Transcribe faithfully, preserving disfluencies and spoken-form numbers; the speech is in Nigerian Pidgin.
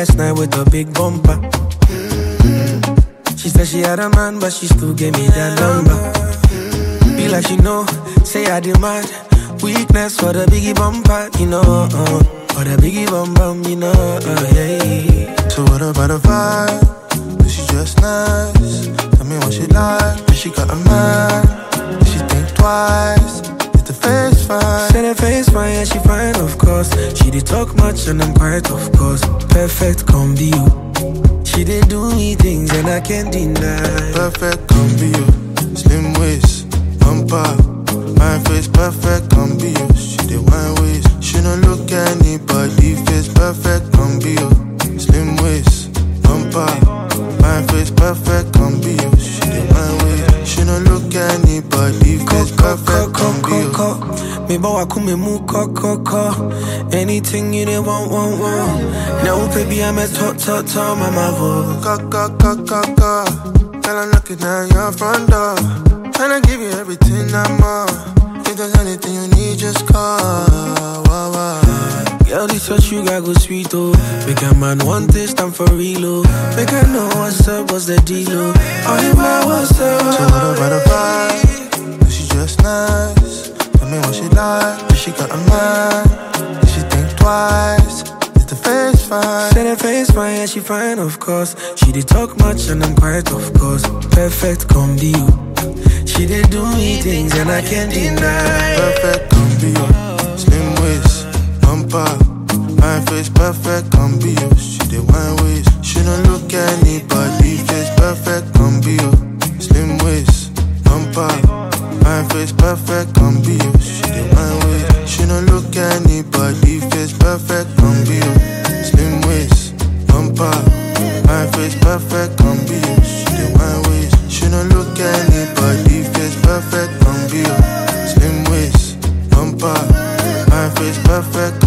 last night with a big bumper. She said she had a man, but she still gave me that number. Be like she know, say I demand weakness for the biggie bumper, you know. Uh, for the biggie bum bum, you know. Uh, yeah. So what about the vibe? Is she just nice? Tell me what she like. If she got a man, did she think twice? Is the face fine? Said her face fine, yeah, she fine, of course. She did talk much and I'm quiet, of course. Perfect combi, you. She did do me things and I can't deny. Perfect combi, you. Slim waist, bumper. My face perfect combi, you. She did wine waist. She don't look anybody face. Perfect combi, you. Slim waist, bumper. My face perfect combi, you. She did wine waist. She don't look anybody face. Perfect combi, you. Me bawa kume mu ko ko ko. Anything you dey want want want. Now baby I'm a top top top mama vo. Ka ka ka ka ka. Girl I'm knocking at your front door. Tryna give you everything I'm on. If there's anything you need, just call. Wow, wow. Girl, this your sugar go sweet, oh. Make a man want this time for real, oh. Make I know what's up, what's the deal, oh. All in my what's up. So what about the vibe? Is she just nice? Tell me what she like. If she got a man, did she think twice? Is the face fine? Said her face fine, yeah, she fine, of course. She did talk much and I'm quiet, of course. Perfect combi, you. She did do me things and I can't deny. Perfect combi, you. Slim waist, bumper. My face perfect combi, you. She did wine waist. She don't look anybody face. Perfect combi, you. Slim waist, bumper. My face perfect combi, you. She did wine waist. She don't look anybody face. Perfect combi, you. Slim waist, bumper. My face perfect combi, you. She did wine waist. She don't look anybody face. Perfect combi, you. Slim waist, bumper. My face perfect